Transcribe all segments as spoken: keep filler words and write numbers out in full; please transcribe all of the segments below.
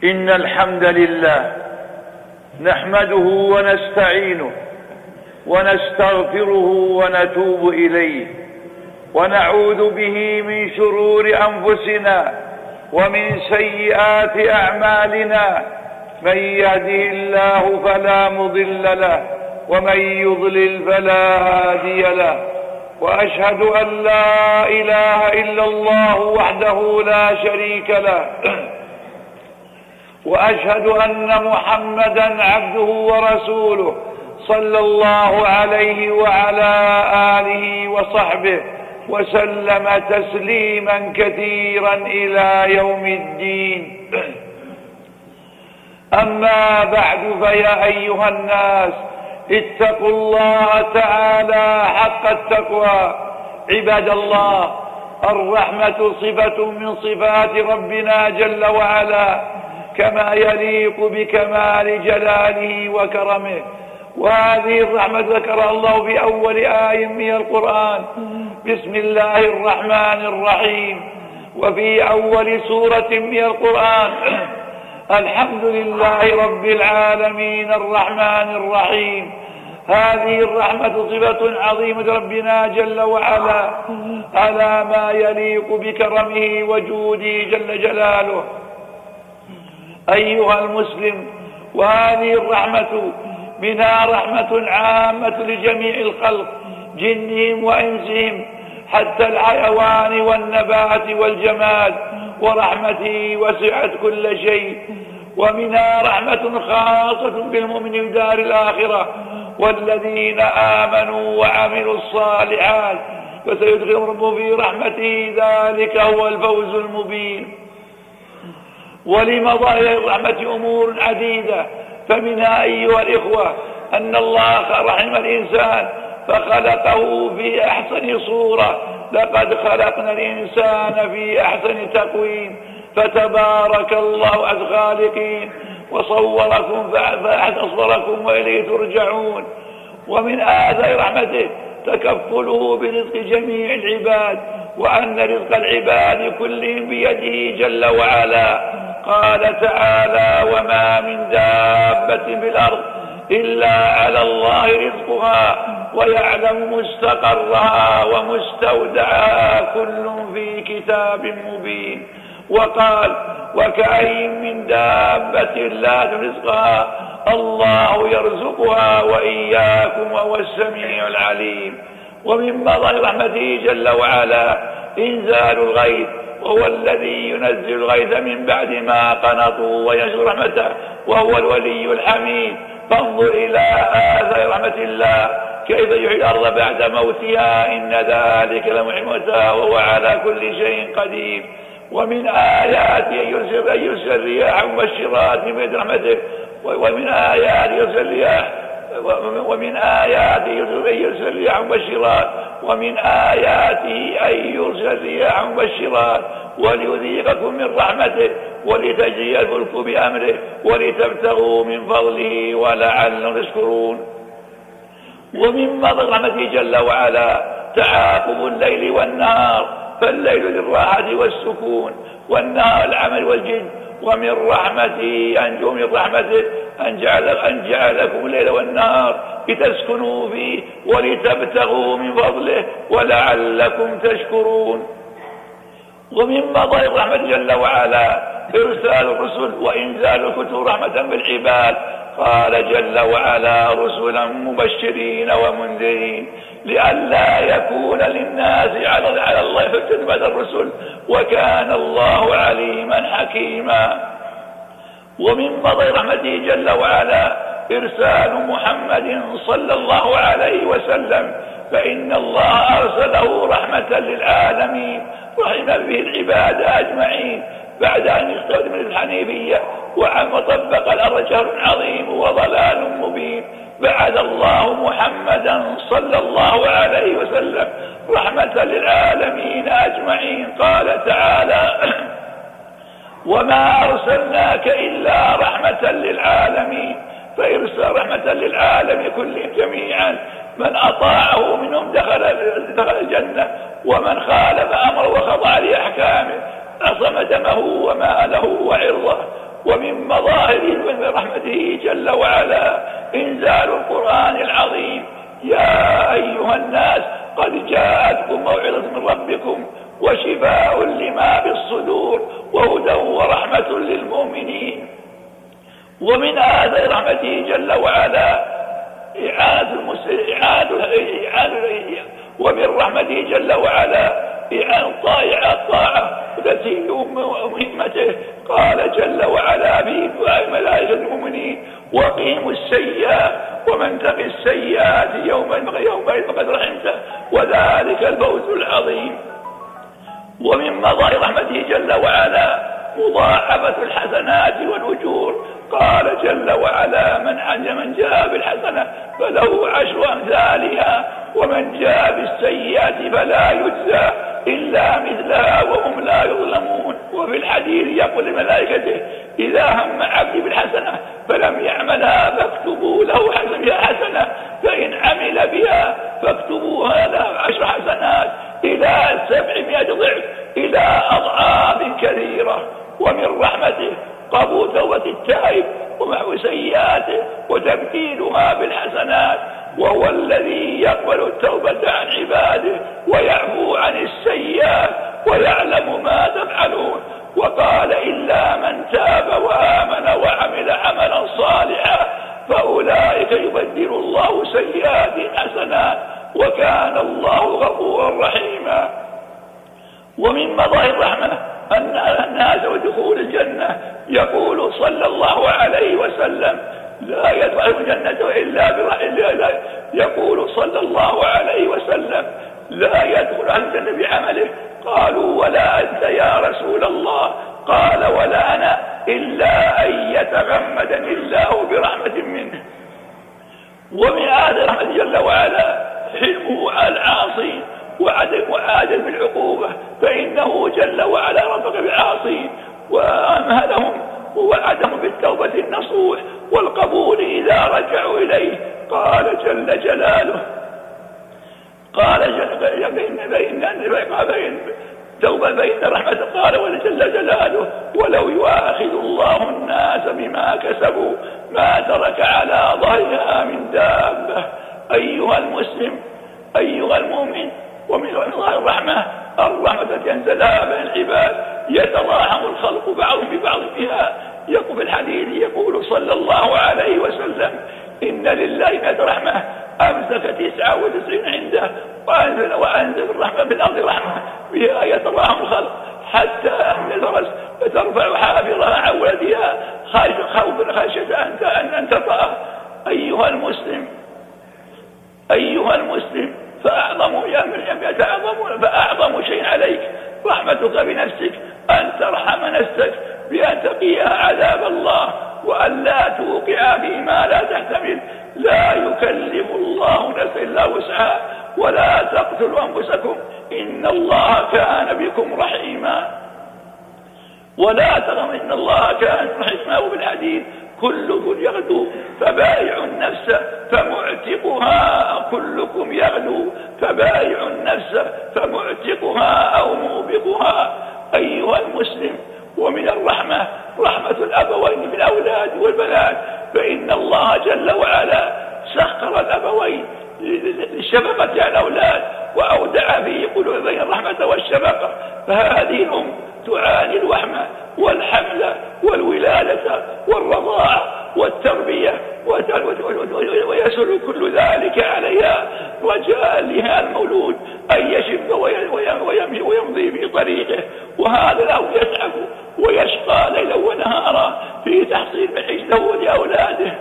إن الحمد لله نحمده ونستعينه ونستغفره ونتوب إليه، ونعوذ به من شرور أنفسنا ومن سيئات أعمالنا. من يهده الله فلا مضل له، ومن يضلل فلا هادي له. وأشهد أن لا إله إلا الله وحده لا شريك له، وأشهد أن محمدا عبده ورسوله صلى الله عليه وعلى آله وصحبه وسلم تسليما كثيرا إلى يوم الدين. أما بعد، فيا أيها الناس اتقوا الله تعالى حق التقوى. عباد الله، الرحمة صفة من صفات ربنا جل وعلا، كما يليق بكمال جلاله وكرمه. وهذه الرحمة ذكرها الله في أول آية من القرآن: بسم الله الرحمن الرحيم. وفي أول سورة من القرآن: الحمد لله رب العالمين الرحمن الرحيم. هذه الرحمة صفة عظيمة ربنا جل وعلا على ما يليق بكرمه وجوده جل جلاله. أيها المسلم، وهذه الرحمة منها رحمة عامة لجميع الخلق، جنهم وإنسهم، حتى الحيوان والنبات والجماد، ورحمته وسعت كل شيء. ومنها رحمة خاصة بالمؤمن في دار الآخرة، والذين آمنوا وعملوا الصالحات فسيدخلهم ربهم في رحمته، ذلك هو الفوز المبين. ولمظاهر الرحمة أمور عديدة، فمنها أيها الإخوة أن الله رحم الإنسان فخلقه في أحسن صورة. لقد خلقنا الإنسان في أحسن تقويم، فتبارك الله أحسن الخالقين، وصوركم فأحسن صوركم وإليه ترجعون. ومن آثار رحمته تكفله برزق جميع العباد، وأن رزق العباد كلهم بيده جل وعلا. قال تعالى: وما من دابة في الأرض إلا على الله رزقها ويعلم مستقرها ومستودعها، كل في كتاب مبين. وقال: وكأين من دابة لا رزقها الله يرزقها وإياكم وهو السميع العليم. ومن مظاهر رحمته جل وعلا إنزال الغيث، وهو الذي ينزل الغيث من بعد ما قنطوا وينشر رحمته، وهو الولي الحميد. فانظر إلى آثار رحمة الله، كيف يحيي الأرض بعد موتها، إن ذلك لمحيي الموتى وهو على كل شيء قدير. ومن آياته أن يرسل الرياح مبشرات من رحمته، ومن آياته يرسل الرياح ومن آياته أن يرسل الرياح مبشرات ومن آياته أن يرسل الرياح مبشرات وليذيقكم من رحمته ولتجري الفلك بأمره ولتبتغوا من فضله ولعلكم تشكرون. ومن مظهر رحمته جل وعلا تعاقب الليل والنهار، فالليل للراحة والسكون، والنهار العمل والجد. ومن رحمته أن من رحمته أن جعل أن جعلكم الليل والنهار لتسكنوا فيه ولتبتغوا من فضله ولعلكم تشكرون. ومن مظاهر رحمة جل وعلا إرسال الرسل وإنزال الكتب رحمة بالعباد. قال جل وعلا: رسلا مبشرين ومنذرين لئلا يكون للناس على الله حجة بعد الرسل، وكان الله عليما حكيما. ومن مظاهر رحمته جل وعلا إرسال محمد صلى الله عليه وسلم، فإن الله أرسله رحمة للعالمين، رحم به العباد أجمعين بعد أن استخدم الحنيفية وعم طبق الأرض شهر عظيم وضلال مبين. بعث الله محمدا صلى الله عليه وسلم رحمة للعالمين أجمعين. قال تعالى: وما أرسلناك إلا رحمة للعالمين. فإرسل رحمة للعالمين كلهم جميعا، من أطاعه منهم دخل دخل الجنة، ومن خالف أمره وخضع لأحكامه عصم دمه وماله وعرضه. ومن مظاهر رحمته جل وعلا إنزال القرآن العظيم. يا أيها الناس قد جاءتكم موعظة من ربكم وشفاء لما في الصدور وهدى ورحمة للمؤمنين. ومن آثار رحمته جل وعلا إعادة المسلمين إعادة إعادة ومن رحمته جل وعلا إعانة الطائع الطاعة التي مهمته. قال جل وعلا في دعاء ملائكة المؤمنين وقيموا السيئات ومن تق السيئات يومئذ يومئذ فقد رحمته وذلك الفوز العظيم. ومن مظاهر رحمته جل وعلا مضاعفة الحسنات والأجور. قال جل وعلا من عمل من جاء بالحسنة فله عشر أمثالها ومن جاء بالسيئات فلا يجزى إلا مثلها وهم لا يظلمون. وفي الحديث يقول لملائكته إذا هم عبدي بالحسنة فلم يعملها فاكتبوا له حسنة فإن عمل بها فاكتبوها له عشر حسنات إلى سبعمائة ضعف إلى أضعاف كثيرة. ومن رحمته قبول توبة التائب ومحو سيئاته وتبديلها بالحسنات، وهو الذي يقبل التوبة عن عباده ويعفو عن السيئات ويعلم ما تفعلون. وقال إلا من تاب وآمن وعمل عملا صالحا فأولئك يبدل الله سيئات حسنات وكان الله غفورا رحيما. ومن مظاهر الرحمة أن الناس ودخول الجنة يقول صلى الله عليه وسلم لا يدخل الجنة إلا برحمة. يقول صلى الله عليه وسلم لا يدخل الجنة بعمله. قالوا ولا أنت يا رسول الله؟ قال ولا أنا إلا أن يتغمدني الله برحمة منه. ومن آثار رحمته جل وعلا حلمه على العاصين وعدم وعادل بالعقوبة، فإنه جل وعلا رفق بالعاصين وأمهلهم ووعدهم بالتوبة النصوح والقبول إذا رجعوا إليه. قال جل جلاله قال جل بين بين بين توبة بين رحمة. قال وجل جلاله ولو يؤاخذ الله الناس بما كسبوا ما ترك على ظهرها من دابة. أيها المسلم أيها المؤمن، ومن ظاهر الرحمة الرحمة تنزلها بين العباد يتراحم الخلق بعضهم ببعض فيها. يقول في الحديث يقول صلى الله عليه وسلم إن لله مئة رحمة أمسك تسعة وتسعين عنده وأنزل وأنزل الرحمة في الأرض رحمة بها يتراحم الخلق حتى أهل الفرس فترفع حافظها عن ولدها خوفا خشية أن أن تطأه. أيها المسلم أيها المسلم فأعظم يتعظم فأعظم شيء عليك رحمتك بنفسك، أن ترحم نفسك بأن تقيها عذاب الله وأن لا توقع فيما لا تحتمل. لا يكلف الله نفسا إلا وسعها ولا تقتلوا أنفسكم إن الله كان بكم رحيما. ولا تغم إن الله كان رحيما. وبالحديث كلكم يغدو فبايع النفس فمعتقها كلكم يغدو فبايع النفس فمعتقها أو موبقها. أيها المسلم، ومن الرحمة رحمة الأبوين بالأولاد والبنات، فإن الله جل وعلا سخر الأبوين للشفقة على الأولاد وأودع في قلوب بين الرحمة والشفقة. فهذه الأم تعاني الوحمة والحمل والولادة والرضاعة والتربية ويسر كل ذلك عليها رجاء لها المولود أن يشب ويمشي ويمضي في طريقه، وهذا له يتعب ويشقى ليلا ونهارا في تحصيل العيش له ولأولاده.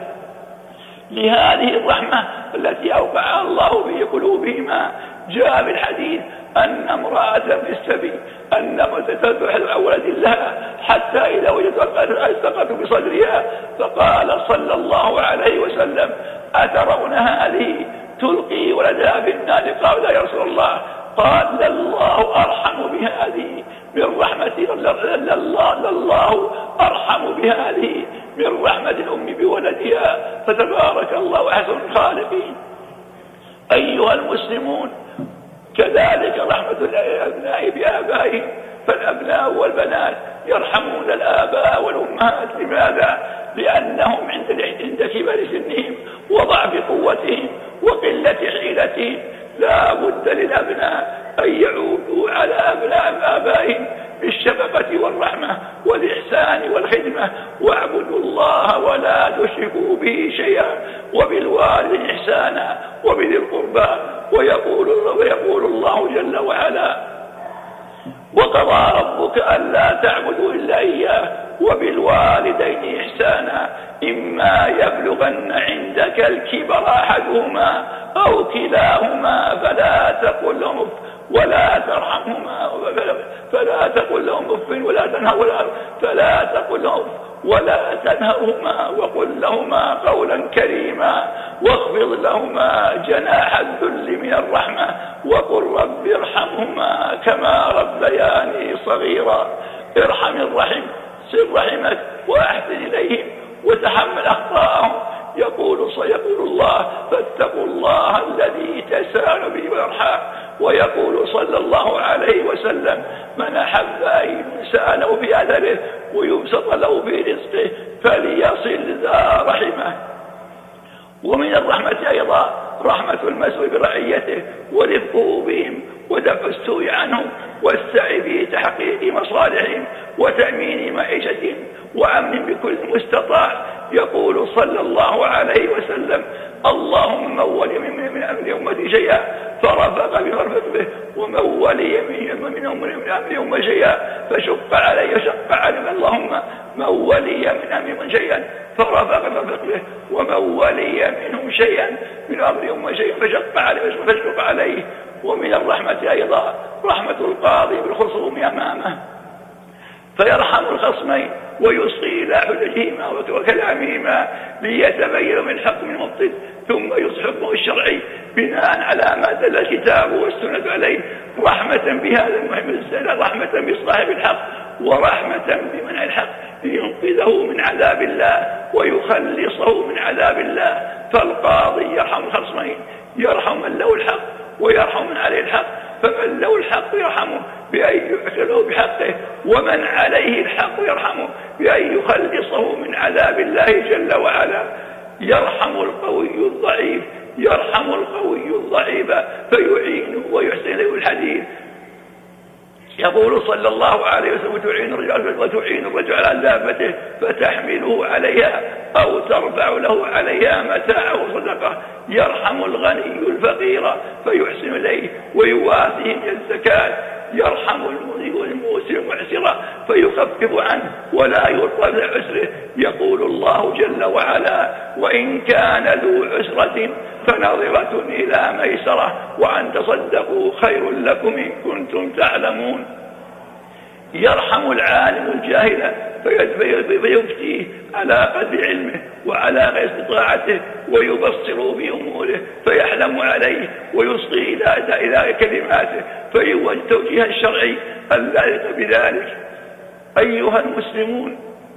لهذه الرحمة التي أوقعها الله في قلوبهما جاء بالحديث أن امرأة في السبي أن تتبع ولد لها حتى إذا وجدت التقت بصدرها فقال صلى الله عليه وسلم أترون هذه تلقي ولدها في النار؟ قال لا يا رسول الله. قال الله أرحم بهذه من رحمة الله الله أرحم بهذه من رحمة الأم بولدها، فتبارك الله أحسن الخالقين. أيها المسلمون، كذلك رحمة الأبناء بآبائهم، فالأبناء والبنات يرحمون الآباء والأمهات. لماذا؟ لأنهم عند عند كبر سنهم وضعف قوتهم وقلة حيلتهم لا بد للأبناء أن يعودوا على أبناء آبائهم بالشفقة والرحمة والإحسان والخدمة. واعبدوا الله ولا تشركوا به شيئا وبالوالدين إحسانا وبذي القربى. ويقول, ويقول الله جل وعلا: وقضى ربك ألا تعبدوا إلا إياه وبالوالدين إحسانا إما يبلغن عندك الكبر أحدهما أو كلاهما فلا تقل لهم ولا ترحمهما فلا تقل لهم اف ولا تنهرهما فلا تقل لهم ولا تنهرهما وقل لهما قولا كريما واخفض لهما جناح الذل من الرحمة وقل رب ارحمهما كما ربياني صغيرا. ارحم الرحم، صل رحمك وأحسن إليهم وتحمل أخطاءهم. يقول يقول الله: فاتقوا الله الذي تساءل به والأرحام. ويقول صلى الله عليه وسلم: من أحب أن يسأل له بأثره ويبسط له في رزقه فليصل ذا رحمه. ومن الرحمة أيضا رحمة المسؤول برعيته ورفقه بهم ودفع السوء عنهم والسعي في تحقيق مصالحهم وتأمين معيشتهم وأمن بكل مستطاع. يقول صلى الله عليه وسلم: اللهم من ولي من أمر أمتي شيئا فرفق بمرفق به ومن ولي من أمر أمتي شيئا فشق عليه شق عليه. اللهم من ولي من أمر شيئا فرفق بمرفق به ومن ولي منهم شيئا من أمر أمتي شيئا فشق عليه فشق عليه. ومن الرحمة أيضا رحمة القاضي بالخصوم أمامه فيرحم الخصمين ويصغي إلى حججهما وكلامهما ليتبين من الحق من المبطل ثم يصح حكمه الشرعي بناء على ما دل الكتاب والسنة عليه رحمة بهذا المهم رحمة بصاحب الحق ورحمة بمنع الحق لينقذه من عذاب الله ويخلصه من عذاب الله. فالقاضي يرحم الخصمين، يرحم من له الحق ويرحم من عليه الحق. فمن له الحق يرحمه بأن يعتله بحقه ومن عليه الحق يرحمه بأن يخلصه من عذاب الله جل وعلا. يرحم القوي الضعيف يرحم القوي الضعيف فيعينه ويحسن له الحديث. يقول صلى الله عليه وسلم: وتعين الرجل وتعين الرجل على دابته فتحمله عليها أو ترفع له عليها متاعه صدقة. يرحم الغني الفقير فيحسن إليه ويواسيه من الزكاة. يرحم الموسر المعسر فيخفف عنه ولا يلقى بعسره. يقول الله جل وعلا: وإن كان ذو عسرة فنظرة إلى ميسرة وأن تصدقوا خير لكم إن كنتم تعلمون. يرحم العالم الجاهل فيفتيه على قدر علمه وعلى غير استطاعته ويبصر بأموره فيحلم عليه ويصغي إلى كلماته فيوجه توجيه الشرعي اللائق بذلك. أيها المسلمون،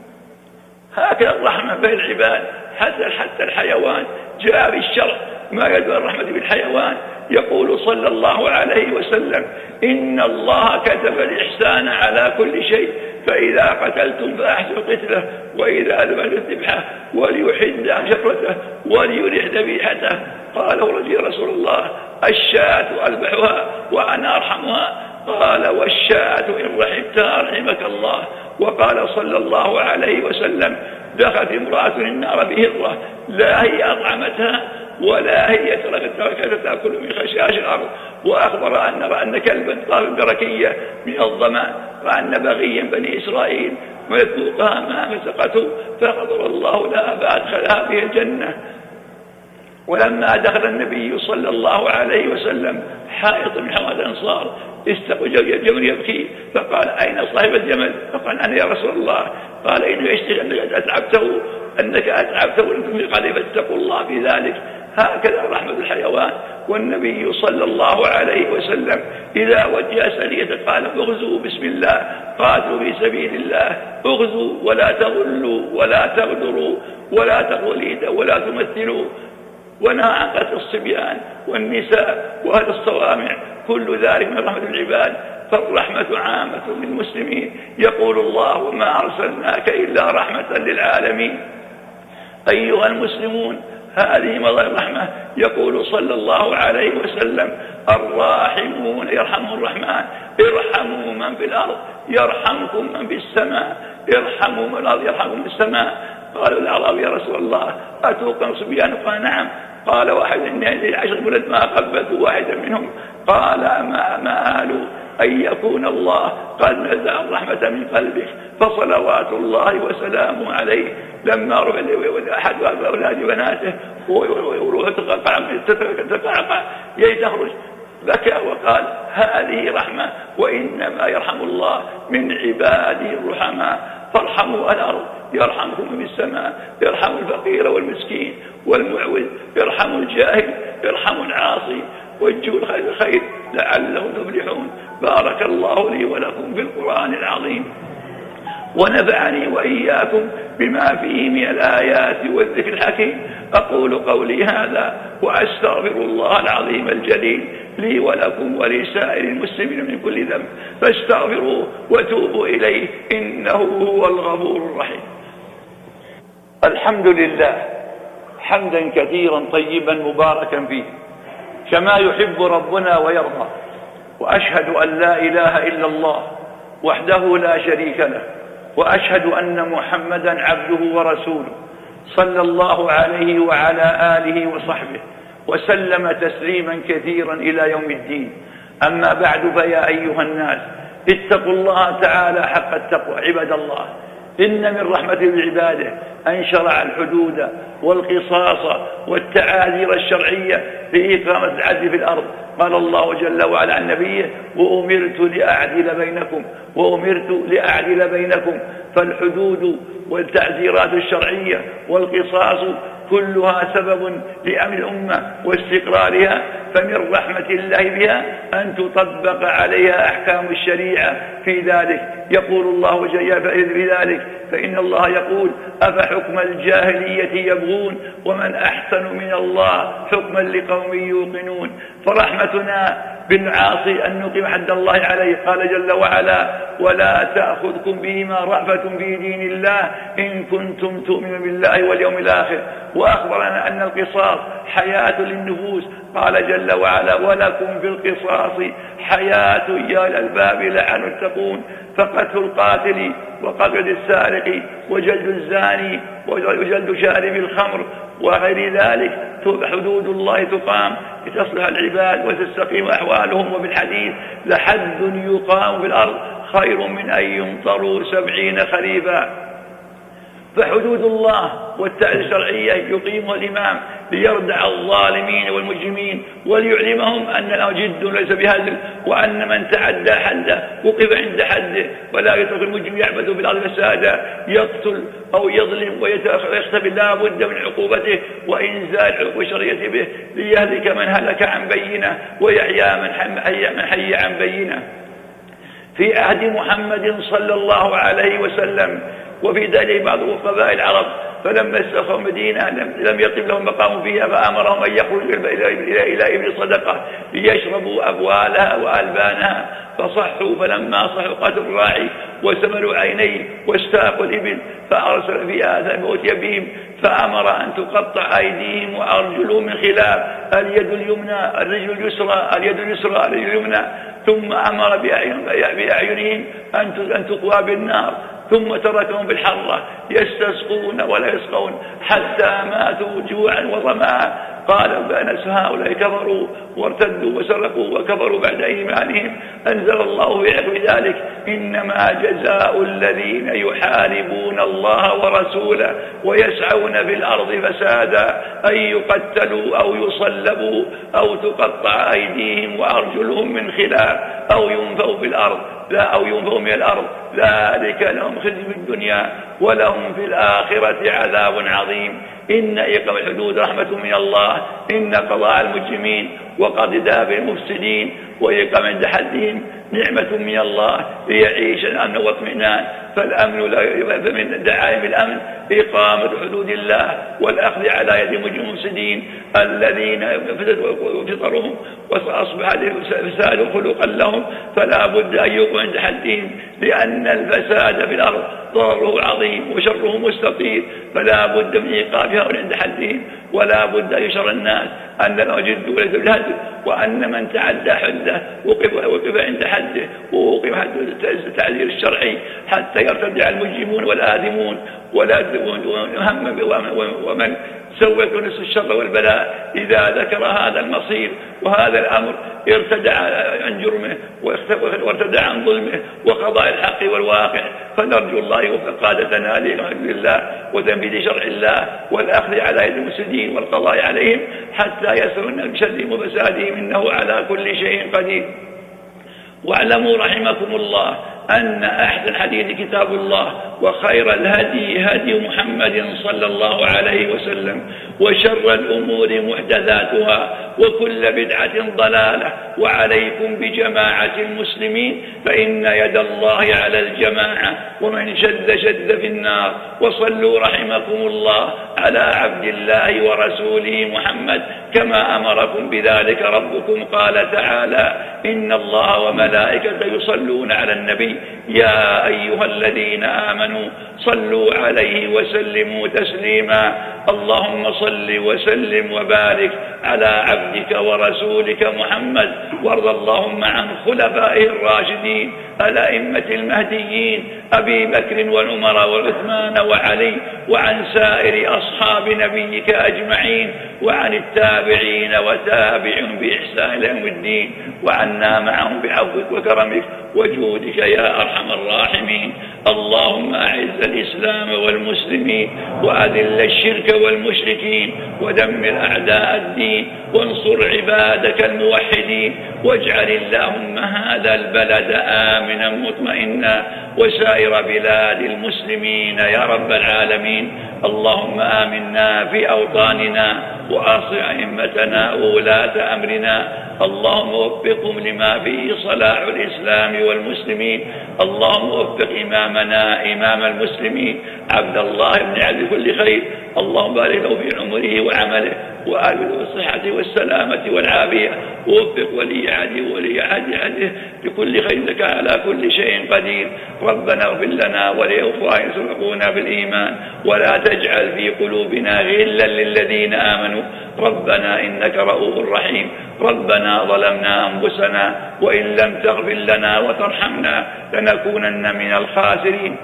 هكذا الرحمة بين العباد حتى حتى الحيوان جاء بالشرع ما يدعو الرحمة بالحيوان. يقول صلى الله عليه وسلم: إن الله كتب الإحسان على كل شيء فإذا قتلتم فأحسنوا قتله وإذا ذبحتم ذبحه وليحد شفرته وليرح ذبيحته. قال رسول الله: الشاة أذبحها وأنا أرحمها. قال: والشاة إن رحمتها رحمك الله. وقال صلى الله عليه وسلم: دخلت امرأة النار بهرة لا هي أطعمتها ولا هي تركتها تأكل من خشاش الأرض. وأخبر أن أن كلبا طار بركية من الظمأ وأن بغيا بني إسرائيل ويذوقها ما مسقته فغفر الله لها فأدخلها به الجنة. ولما دخل النبي صلى الله عليه وسلم حائط من حوائط الأنصار استقبل الجمل يبكي فقال: أين صاحب الجمل؟ فقال: أنا يا رسول الله. قال: إنه يشتغل أنك أتعبته أنك أتعبته قال: فاتقوا الله في ذلك. هكذا رحمة الحيوان. والنبي صلى الله عليه وسلم إذا وجه سرية قال: اغزوا بسم الله، قاتلوا في سبيل الله، اغزوا ولا تغلوا ولا تغدروا ولا تغليدوا ولا تمثلوا ونهى عن قتل الصبيان والنساء وأهل الصوامع، كل ذلك من رحمة العباد. فالرحمة عامة للمسلمين. يقول الله: وما أرسلناك إلا رحمة للعالمين. أيها المسلمون، هذه مظاهر الرحمة. يقول صلى الله عليه وسلم: الراحمون يرحمهم الرحمن، ارحموا من في الأرض يرحمكم من في السماء، ارحموا من الأرض يرحمكم في السماء. قالوا الأعراب: يا رسول الله أتوقن صبيان؟ قال: نعم. قال: واحد من عشر ولد ما قبلت واحدا منهم. قال: ما مآل أن يكون الله قد نزع الرحمة من قلبك، فصلوات الله وسلامه عليه لما رفع أحد أولاد بناته وروح تقعقع يتخرج بكى وقال: هذه رحمة، وإنما يرحم الله من عباده الرحماء. فارحموا الأرض يرحمكم في السماء، يرحموا الفقير والمسكين والمعوز، يرحموا الجاهل، يرحموا العاصي، وجهوا الخير الخير لعلهم تفلحون. بارك الله لي ولكم في القرآن العظيم، ونفعني وإياكم بما فيه من الآيات والذكر الحكيم. أقول قولي هذا وأستغفر الله العظيم الجليل لي ولكم ولسائر المسلمين من كل ذنب، فاستغفروه وتوبوا إليه إنه هو الغفور الرحيم. الحمد لله حمدا كثيرا طيبا مباركا فيه كما يحب ربنا ويرضى، وأشهد أن لا إله إلا الله وحده لا شريك له، وأشهد أن محمدا عبده ورسوله صلى الله عليه وعلى آله وصحبه وسلم تسليما كثيرا إلى يوم الدين. أما بعد، فيا أيها الناس اتقوا الله تعالى حق التقوى. عباد الله، إن من رحمة بعباده أن شرع الحدود والقصاص والتعازير الشرعية في إقامة العدل في الأرض. قال الله جل وعلا عن نبيه: وأمرت لأعدل بينكم وأمرت لأعدل بينكم. فالحدود والتعزيرات الشرعية والقصاص كلها سبب لأمن الأمة واستقرارها، فمن رحمة الله بها أن تطبق عليها أحكام الشريعة في ذلك. يقول الله جل في ذلك: فإن الله يقول: أفحكم الجاهلية يبغون ومن أحسن من الله حكما لقوم يوقنون. فرحمتنا بالعاصي أن نقيم حد الله عليه. قال جل وعلا: ولا تأخذكم بهما رأفة في دين الله إن كنتم تؤمنون بالله واليوم الآخر. وأخبرنا أن القصاص حياة للنفوس. قال جل وعلا: ولكم في القصاص حياة يا الألباب لعلكم تتقون. فقتل القاتل وقتل السارق وجلد الزاني وجلد شارب الخمر وغير ذلك حدود الله تقام لتصلح العباد وتستقيم أحوالهم. وفي الحديث: لحد يقام في الأرض خير من أن يمطروا سبعين خريفا. فحدود الله والتعزير الشرعية يقيمها الإمام ليردع الظالمين والمجرمين وليعلمهم أن الأمر جد ليس بهزل، وأن من تعدى حده وقف عند حده، ولا يترك المجرم يعبث في الأرض فسادا يقتل أو يظلم ويختفي. لا بد من عقوبته وإنزال عقوبة الشرعية به ليهلك من هلك عن بينه ويحيى من حي عن بينه. في عهد محمد صلى الله عليه وسلم وفي ذلك بعض قبائل العرب، فلما استخفوا المدينة لم يطب لهم مقام فيها، فأمرهم أن يخرجوا إلى إبل صدقة ليشربوا أبوالها وألبانها، فصحوا. فلما صحوا قتلوا الراعي وسملوا عينيه واستاقوا الإبل، فأرسل في آثار فأتي بهم، فأمر أن تقطع أيديهم وأرجلهم من خلاف، اليد اليمنى الرجل اليسرى اليد اليسرى الرجل اليمنى، ثم أمر بأعينهم أن تقوى بالنار، ثم تركهم بالحرة يستسقون ولا يسقون حتى ماتوا جوعا وظمآ. قال: فأنس هؤلاء كفروا وارتدوا وسرقوا وكفروا بعد إيمانهم. أنزل الله في حكم ذلك: إنما جزاء الذين يحاربون الله ورسوله ويسعون في الأرض فسادا أن يقتلوا أو يصلبوا أو تقطع أيديهم وأرجلهم من خلاف أو ينفوا في الأرض لا أو ينفوا من الأرض، ذلك لهم خزي في الدنيا ولهم في الآخرة عذاب عظيم. إن إقامة الحدود رحمة من الله، إن قضاء المجرمين وقض دابر المفسدين ويقام عند حدهم نعمة من الله ليعيش الأمن واطمئنان. فالأمن من دعائم الأمن إقامة حدود الله والأخذ على يد المفسدين الذين فطرهم وأصبح الفساد خلقا لهم، فلا بد أن يقوم عند حدهم، لأن الفساد في الأرض ضرره عظيم وشره مستطير، فلا بد من إيقافها عند حدهم، ولا بد أن يشعر الناس أن الجد وليس بالهدف، وأن من تعدى حده وقف, وقف عند حده ووقف حد التعذير الشرعي حتى يرتدع المجرمون والآثمون ومن سوى نصف الشر والبلاء. إذا ذكر هذا المصير وهذا الأمر ارتدع عن جرمه وارتدع عن ظلمه وقضاء الحق والواقع. فنرجو الله يوفق قادتنا لحفظ الله وتنفيذ شرع الله والأخذ على يد المفسدين والقضاء عليهم حتى يسرنا بشرهم وفسادهم، إنه على كل شيء قدير. واعلموا رحمكم الله أن أحسن الحديث كتاب الله، وخير الهدي هدي محمد صلى الله عليه وسلم، وشر الأمور محدثاتها، وكل بدعة ضلالة. وعليكم بجماعة المسلمين فإن يد الله على الجماعة، ومن شد شد في النار. وصلوا رحمكم الله على عبد الله ورسوله محمد كما أمركم بذلك ربكم. قال تعالى: إن الله وملائكته يصلون على النبي يا أيها الذين آمنوا صلوا عليه وسلموا تسليما. اللهم صل وسلم وبارك على عبدك ورسولك محمد، وارض اللهم عن خلفائه الراشدين الأئمة المهديين أبي بكر وعمر وعثمان وعلي، وعن سائر أصحاب نبيك أجمعين، وعن التابعين وتابعهم بإحسان يوم الدين، وعنا معهم بعفوك وكرمك وجودك يا أرحم الراحمين. اللهم أعز الإسلام والمسلمين، وأذل الشرك والمشركين، ودمر أعداء الدين، وانصر عبادك الموحدين، واجعل اللهم هذا البلد آمنا مطمئنا، وسائر بلاد المسلمين يا رب العالمين. اللهم آمنا في أوطاننا، وأصلح أئمتنا وولاة أمرنا. اللهم وفقهم لما فيه صلاح الإسلام والمسلمين. اللهم وفق إمامنا إمام المسلمين عبد الله بن عبد كل خير. اللهم بارك له في عمره وعمله، وآله بالصحة والسلامة والعافية. ووفق ولي عهده ولي عهد عهده بكل خير، لك على كل شيء قدير. ربنا اغفر لنا ولإخواننا سبقونا بالإيمان، ولا تجعل في قلوبنا غلا للذين آمنوا. ربنا إنك رؤوف رحيم. ربنا ظلمنا أنفسنا، وإن لم تغفر لنا وترحمنا لنكونن من الخاسرين.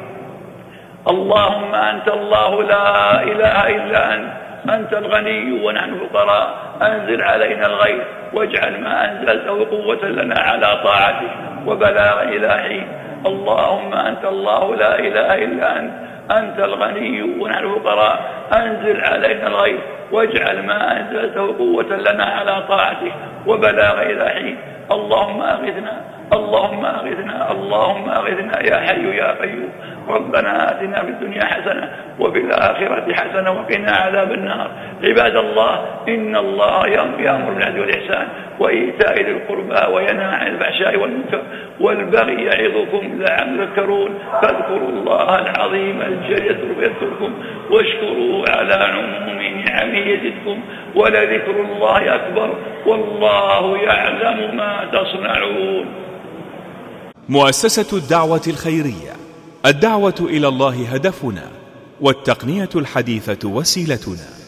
اللهم أنت الله لا إله إلا أنت، أنت الغني ونحن فقراء. أنزل علينا الغيث، واجعل ما أنزلته قوة لنا على طاعتك وبلاغ إلى حين. اللهم أنت الله لا إله إلا أنت، أنت الغني ونحن فقراء. أنزل علينا الغيث، واجعل ما أنزلته قوة لنا على طاعتك وبلاغ إلى حين. اللهم أغثنا، اللهم أغثنا، اللهم أغثنا يا حي يا قيوم. ربنا آتنا في الدنيا حسنة وفي الآخرة حسنة وقنا عذاب النار. عباد الله، إن الله يأمر بالعدل والإحسان وإيتاء ذي القربى وينهى عن الفحشاء والمنكر والبغي يعظكم لعلكم تذكرون. فاذكروا الله العظيم الجليل يذكركم، واشكروه على عموم نعمه يزدكم، ولذكر الله أكبر، والله يعلم ما تصنعون. مؤسسة الدعوة الخيرية، الدعوة إلى الله هدفنا، والتقنية الحديثة وسيلتنا.